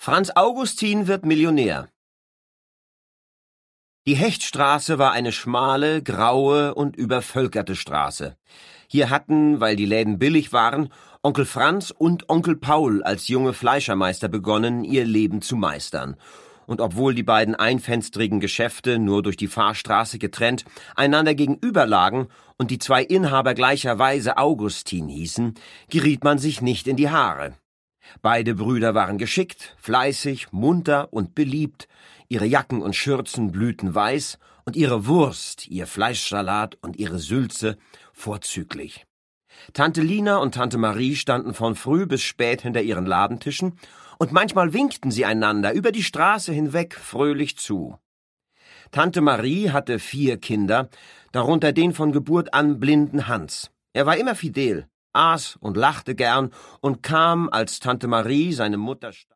Franz Augustin wird Millionär. Die Hechtstraße war eine schmale, graue und übervölkerte Straße. Hier hatten, weil die Läden billig waren, Onkel Franz und Onkel Paul als junge Fleischermeister begonnen, ihr Leben zu meistern. Und obwohl die beiden einfenstrigen Geschäfte, nur durch die Fahrstraße getrennt, einander gegenüberlagen und die zwei Inhaber gleicherweise Augustin hießen, geriet man sich nicht in die Haare. Beide Brüder waren geschickt, fleißig, munter und beliebt, ihre Jacken und Schürzen blühten weiß und ihre Wurst, ihr Fleischsalat und ihre Sülze vorzüglich. Tante Lina und Tante Marie standen von früh bis spät hinter ihren Ladentischen, und manchmal winkten sie einander über die Straße hinweg fröhlich zu. Tante Marie hatte 4 Kinder, darunter den von Geburt an blinden Hans. Er war immer fidel, aß und lachte gern und kam, als Tante Marie, seine Mutter